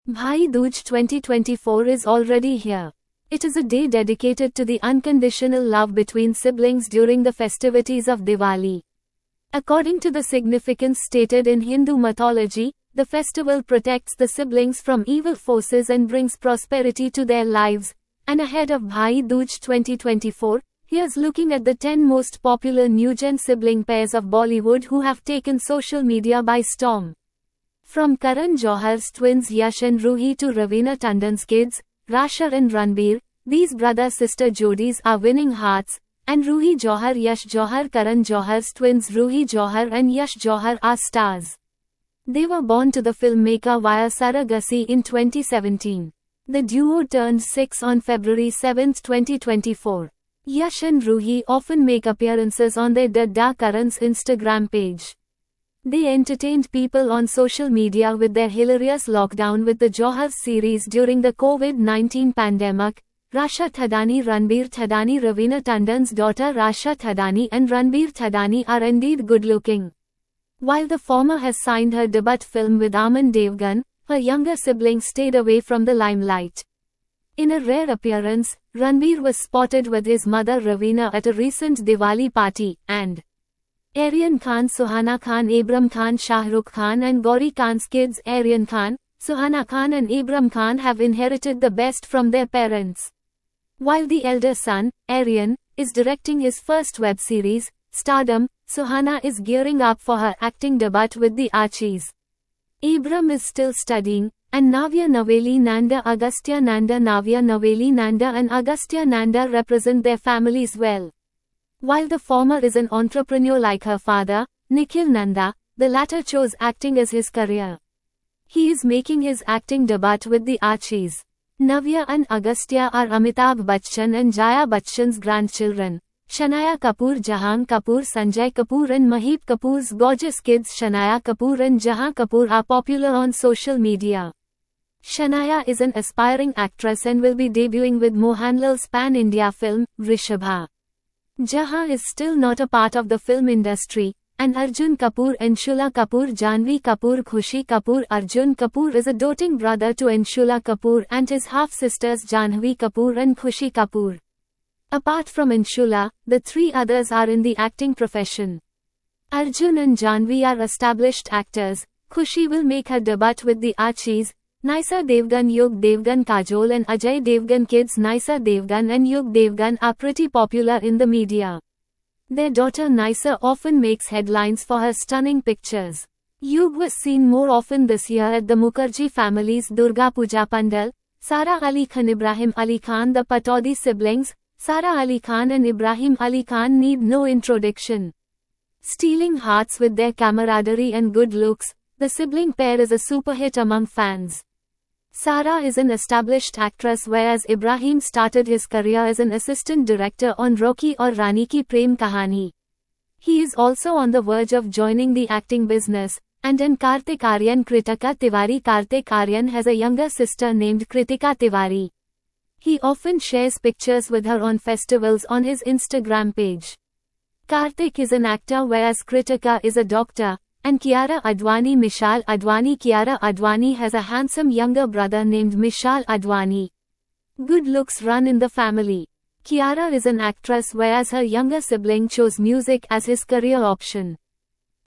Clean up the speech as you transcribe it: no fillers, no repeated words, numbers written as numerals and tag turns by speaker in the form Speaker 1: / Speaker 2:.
Speaker 1: Bhai Dooj 2024 is already here. It is a day dedicated to the unconditional love between siblings during the festivities of Diwali. According to the significance stated in Hindu mythology, the festival protects the siblings from evil forces and brings prosperity to their lives. And ahead of Bhai Dooj 2024, here's looking at the 10 most popular new-gen sibling pairs of Bollywood who have taken social media by storm. From Karan Johar's twins Yash and Ruhi to Raveena Tandon's kids, Rasha and Ranbir, these brother-sister jodis are winning hearts, and Ruhi Johar Yash Johar Karan Johar's twins Ruhi Johar and Yash Johar are stars. They were born to the filmmaker via surrogacy in 2017. The duo turned 6 on February 7, 2024. Yash and Ruhi often make appearances on their Dadda Karan's Instagram page. They entertained people on social media with their hilarious lockdown with the Johar series during the COVID-19 pandemic. Rasha Thadani Ranbir Thadani Raveena Tandon's daughter Rasha Thadani and Ranbir Thadani are indeed good-looking. While the former has signed her debut film with Aman Devgan, her younger sibling stayed away from the limelight. In a rare appearance, Ranbir was spotted with his mother Raveena at a recent Diwali party, and Aryan Khan Suhana Khan Abram Khan Shah Rukh Khan and Gauri Khan's kids Aryan Khan, Suhana Khan and Abram Khan have inherited the best from their parents. While the elder son, Aryan, is directing his first web series, Stardom, Suhana is gearing up for her acting debut with the Archies. Abram is still studying, and Navya Naveli Nanda Agastya Nanda Navya Naveli Nanda and Agastya Nanda represent their families well. While the former is an entrepreneur like her father, Nikhil Nanda, the latter chose acting as his career. He is making his acting debut with the Archies. Navya and Agastya are Amitabh Bachchan and Jaya Bachchan's grandchildren. Shanaya Kapoor Jahan Kapoor Sanjay Kapoor and Mahip Kapoor's gorgeous kids Shanaya Kapoor and Jahan Kapoor are popular on social media. Shanaya is an aspiring actress and will be debuting with Mohanlal's pan-India film, Rishabha. Jahan is still not a part of the film industry, and Arjun Kapoor Anshula Kapoor Janhvi Kapoor Khushi Kapoor Arjun Kapoor is a doting brother to Anshula Kapoor and his half-sisters Janhvi Kapoor and Khushi Kapoor. Apart from Anshula, the three others are in the acting profession. Arjun and Janhvi are established actors. Khushi will make her debut with the Archies. Nysa Devgan Yug Devgan Kajol and Ajay Devgan kids Nysa Devgan and Yug Devgan are pretty popular in the media. Their daughter Nysa often makes headlines for her stunning pictures. Yug was seen more often this year at the Mukherjee family's Durga Puja Pandal. Sara Ali Khan Ibrahim Ali Khan. The Pataudi siblings, Sara Ali Khan and Ibrahim Ali Khan, need no introduction. Stealing hearts with their camaraderie and good looks, the sibling pair is a super hit among fans. Sara is an established actress whereas Ibrahim started his career as an assistant director on Rocky Aur Rani Ki Prem Kahani. He is also on the verge of joining the acting business, and in Kartik Aaryan Kritika Tiwari. Kartik Aaryan has a younger sister named Kritika Tiwari. He often shares pictures with her on festivals on his Instagram page. Kartik is an actor whereas Kritika is a doctor. And Kiara Advani Mishal Advani. Kiara Advani has a handsome younger brother named Mishal Advani. Good looks run in the family. Kiara is an actress whereas her younger sibling chose music as his career option.